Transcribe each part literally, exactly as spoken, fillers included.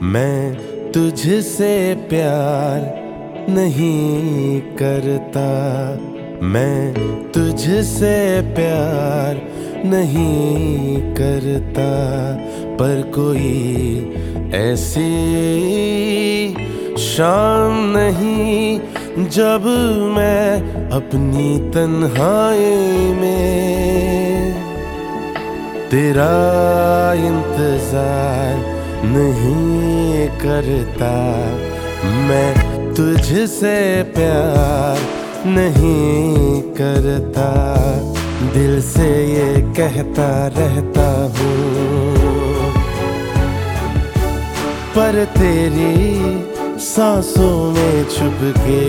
मैं तुझसे प्यार नहीं करता, मैं तुझसे प्यार नहीं करता, पर कोई ऐसी शाम नहीं जब मैं अपनी तन्हाई में तेरा इंतजार नहीं करता। मैं तुझसे प्यार नहीं करता, दिल से ये कहता रहता हूँ, पर तेरी सांसों में छुप के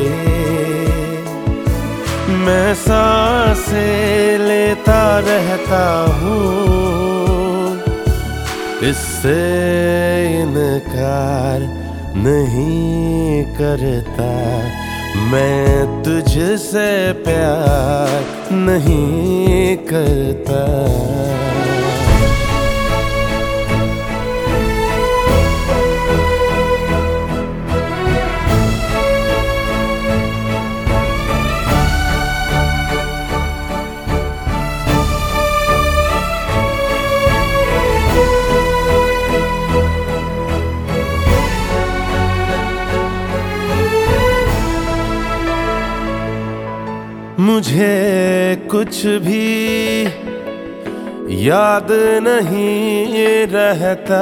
मैं सांसें लेता रहता हूँ। इससे इनकार नहीं करता, मैं तुझसे प्यार नहीं करता। मुझे कुछ भी याद नहीं रहता,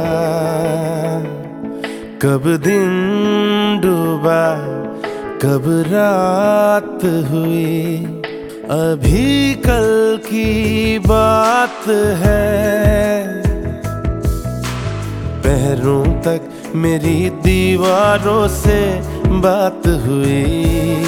कब दिन डूबा कब रात हुई, अभी कल की बात है। पैरों तक मेरी दीवारों से बात हुई,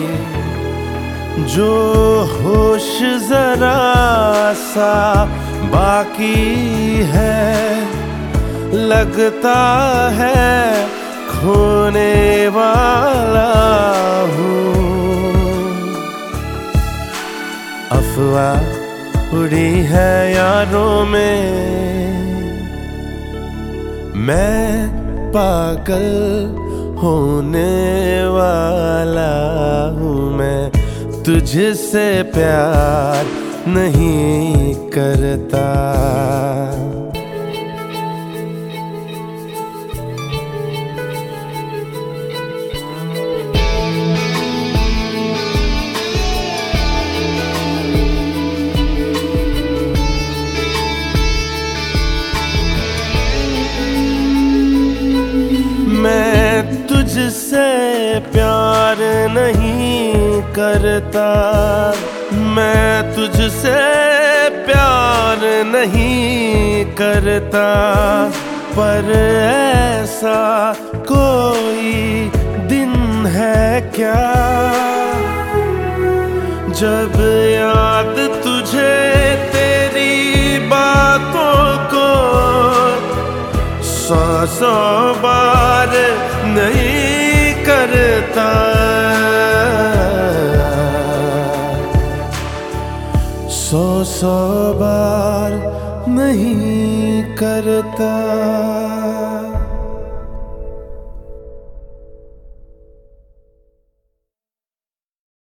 जो होश जरा सा बाकी है, लगता है खोने वाला हूँ। अफवाह उड़ी है यारों में, मैं पागल होने वाला हूँ। मैं तुझसे प्यार नहीं करता। मैं तुझसे प्यार नहीं करता, मैं तुझसे प्यार नहीं करता, पर ऐसा कोई दिन है क्या जब याद तुझे तेरी बातों को सौ सौ बार नहीं करता, सौ सौ बार नहीं करता।